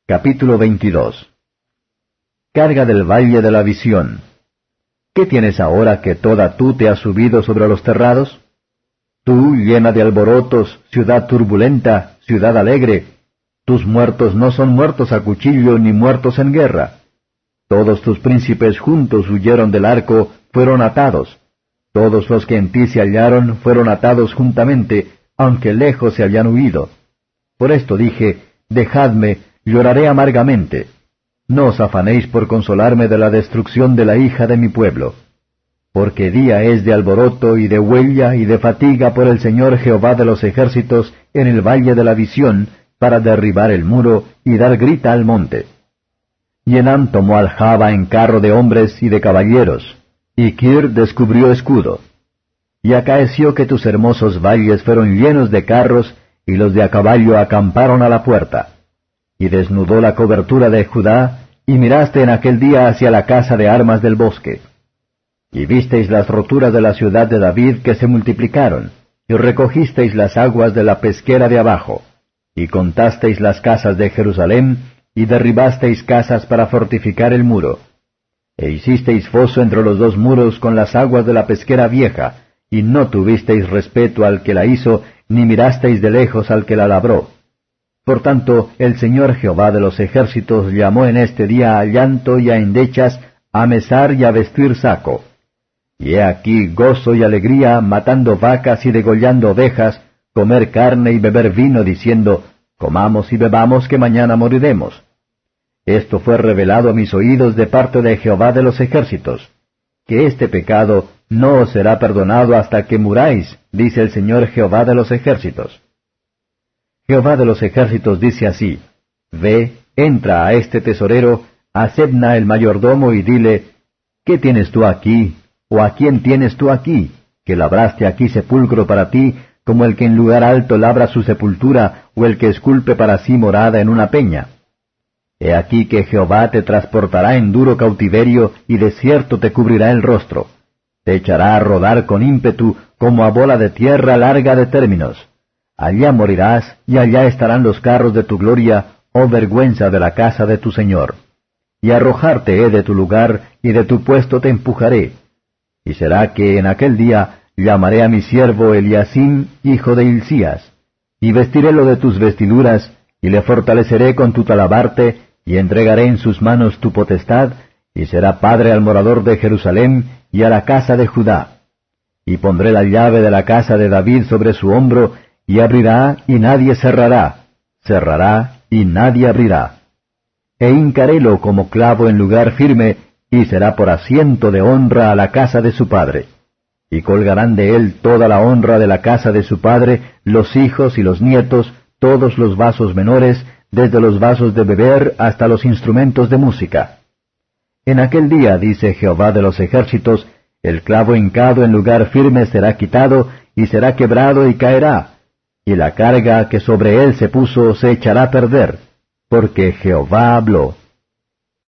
Capítulo 22. Carga del valle de la visión. ¿Qué tienes ahora que toda tú te has subido sobre los terrados? Tú, llena de alborotos, ciudad turbulenta, ciudad alegre, tus muertos no son muertos a cuchillo ni muertos en guerra. Todos tus príncipes juntos huyeron del arco, fueron atados. Todos los que en ti se hallaron fueron atados juntamente, aunque lejos se habían huido. Por esto dije, dejadme, lloraré amargamente. No os afanéis por consolarme de la destrucción de la hija de mi pueblo. Porque día es de alboroto y de huella y de fatiga por el Señor Jehová de los ejércitos en el valle de la visión, para derribar el muro y dar grita al monte. Y Enam tomó aljaba en carro de hombres y de caballeros, y Kir descubrió escudo. Y acaeció que tus hermosos valles fueron llenos de carros, y los de a caballo acamparon a la puerta. Y desnudó la cobertura de Judá, y miraste en aquel día hacia la casa de armas del bosque. Y visteis las roturas de la ciudad de David que se multiplicaron, y recogisteis las aguas de la pesquera de abajo, y contasteis las casas de Jerusalén, y derribasteis casas para fortificar el muro. E hicisteis foso entre los dos muros con las aguas de la pesquera vieja, y no tuvisteis respeto al que la hizo, ni mirasteis de lejos al que la labró. Por tanto, el Señor Jehová de los ejércitos llamó en este día a llanto y a endechas, a mesar y a vestir saco. Y he aquí gozo y alegría, matando vacas y degollando ovejas, comer carne y beber vino, diciendo, comamos y bebamos, que mañana moriremos. Esto fue revelado a mis oídos de parte de Jehová de los ejércitos, que este pecado no os será perdonado hasta que muráis, dice el Señor Jehová de los ejércitos. Jehová de los ejércitos dice así, ve, entra a este tesorero, a Sebna el mayordomo, y dile, ¿qué tienes tú aquí, o a quién tienes tú aquí, que labraste aquí sepulcro para ti, como el que en lugar alto labra su sepultura, o el que esculpe para sí morada en una peña? He aquí que Jehová te transportará en duro cautiverio, y de cierto te cubrirá el rostro. Te echará a rodar con ímpetu, como a bola de tierra larga de términos. Allá morirás, y allá estarán los carros de tu gloria, oh vergüenza de la casa de tu Señor. Y arrojarte he de tu lugar, y de tu puesto te empujaré. Y será que en aquel día llamaré a mi siervo Eliasim, hijo de Hilcías, y vestirélo de tus vestiduras, y le fortaleceré con tu talabarte, y entregaré en sus manos tu potestad, y será padre al morador de Jerusalén, y a la casa de Judá. Y pondré la llave de la casa de David sobre su hombro, y abrirá, y nadie cerrará, cerrará, y nadie abrirá. E hincarélo como clavo en lugar firme, y será por asiento de honra a la casa de su padre. Y colgarán de él toda la honra de la casa de su padre, los hijos y los nietos, todos los vasos menores, desde los vasos de beber hasta los instrumentos de música. En aquel día, dice Jehová de los ejércitos, el clavo hincado en lugar firme será quitado, y será quebrado y caerá, y la carga que sobre él se puso se echará a perder, porque Jehová habló.